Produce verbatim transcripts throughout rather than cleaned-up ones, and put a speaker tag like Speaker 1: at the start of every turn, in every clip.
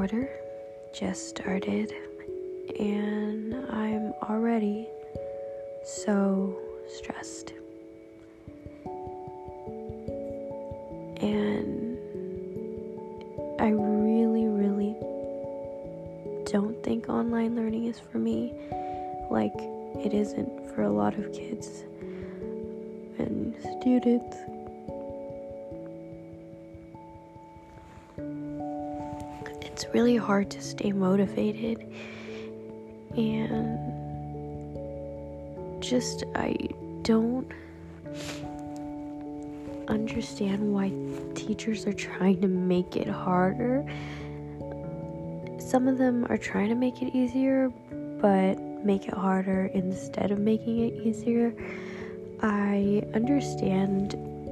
Speaker 1: quarter just started, and I'm already so stressed. And I really, really don't think online learning is for me, like it isn't for a lot of kids and students. It's really hard to stay motivated, and just I don't understand why teachers are trying to make it harder. Some of them are trying to make it easier, but make it harder instead of making it easier. I understand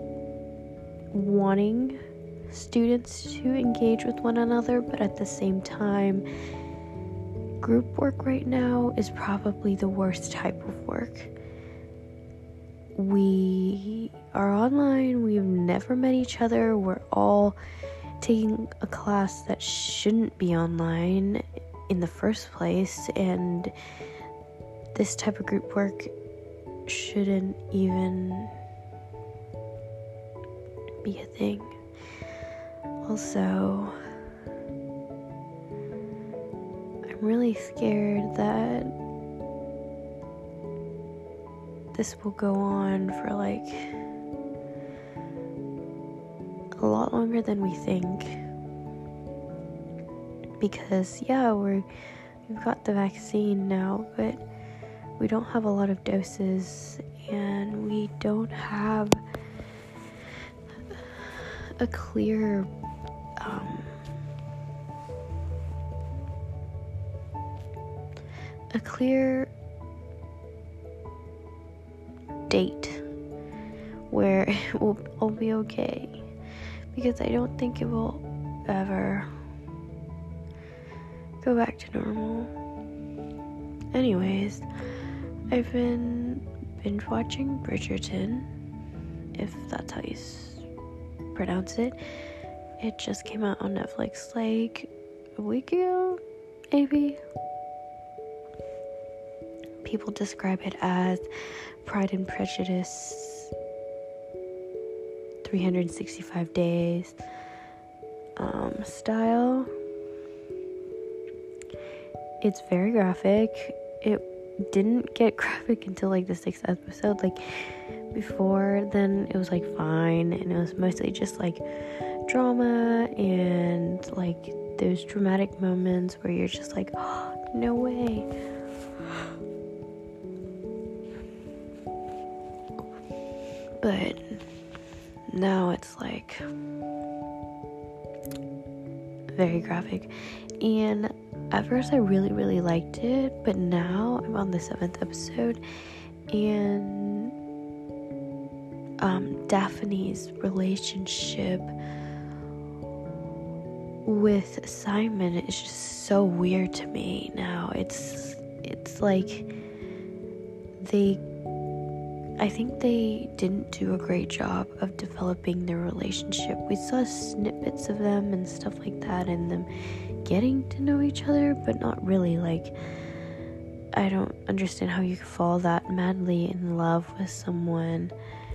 Speaker 1: wanting students to engage with one another, but at the same time, group work right now is probably the worst type of work. We are online, we've never met each other, we're all taking a class that shouldn't be online in the first place, and this type of group work shouldn't even be a thing. Also, I'm really scared that this will go on for like a lot longer than we think, because yeah, we're we've got the vaccine now, but we don't have a lot of doses, and we don't have a clear um, a clear date where it will all be okay, because I don't think it will ever go back to normal. Anyways, I've been binge watching Bridgerton, if that's how you s- pronounce it. It just came out on Netflix like a week ago, maybe. People describe it as Pride and Prejudice three hundred sixty-five days um, style. It's very graphic. It didn't get graphic until like the sixth episode. Like before then it was like fine, and it was mostly just like drama and like those dramatic moments where you're just like, oh, no way. But now it's like very graphic, and at first I really really liked it, but now I'm on the seventh episode, and um, Daphne's relationship with Simon is just so weird to me now. It's it's like they I think they didn't do a great job of developing their relationship. We saw snippets of them and stuff like that, and them getting to know each other, but not really. Like, I don't understand how you could fall that madly in love with someone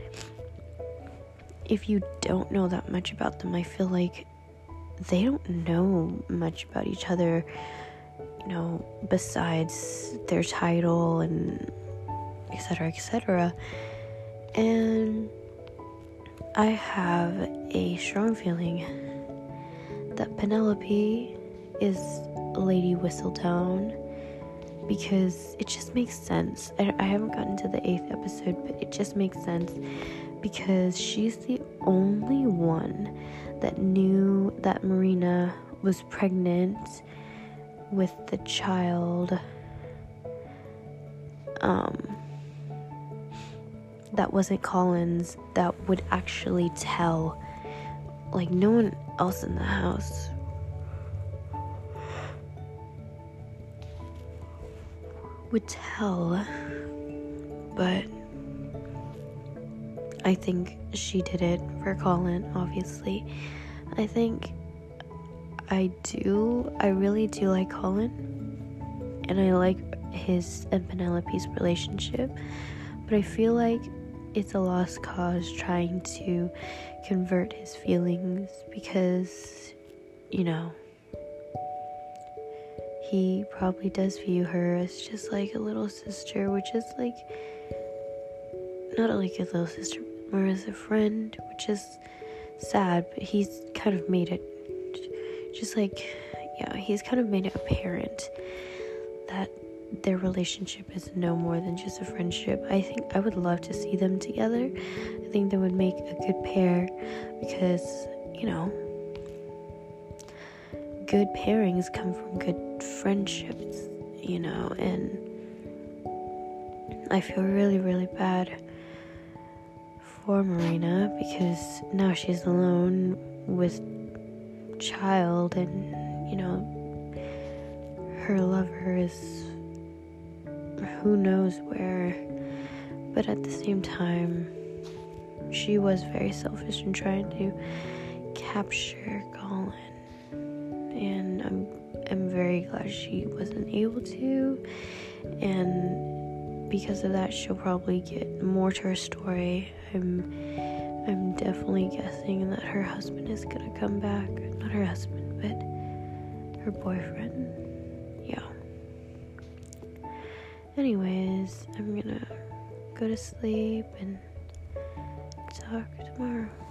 Speaker 1: if you don't know that much about them. I feel like they don't know much about each other, you know, besides their title and etc, et cetera. And I have a strong feeling that Penelope is Lady Whistledown, because it just makes sense. I, I haven't gotten to the eighth episode, but it just makes sense, because she's the only one that knew that Marina was pregnant with the child um that wasn't Colin's, that would actually tell. Like, no one else in the house would tell, but I think she did it for Colin, obviously. I think I do, I really do like Colin, and I like his and Penelope's relationship, but I feel like it's a lost cause trying to convert his feelings because, you know, he probably does view her as just like a little sister, which is like, not like a little sister, more as a friend, which is sad, but he's kind of made it, just like, yeah, he's kind of made it apparent that their relationship is no more than just a friendship. I think I would love to see them together. I think they would make a good pair because, you know, good pairings come from good friendships, you know, and I feel really, really bad for Marina because now she's alone with child, and, you know, her lover is who knows where, but at the same time, she was very selfish in trying to capture Colin, and I'm I'm very glad she wasn't able to, and because of that, she'll probably get more to her story. I'm I'm definitely guessing that her husband is gonna come back. Not her husband, but her boyfriend. Yeah. Anyways, I'm gonna go to sleep and talk tomorrow.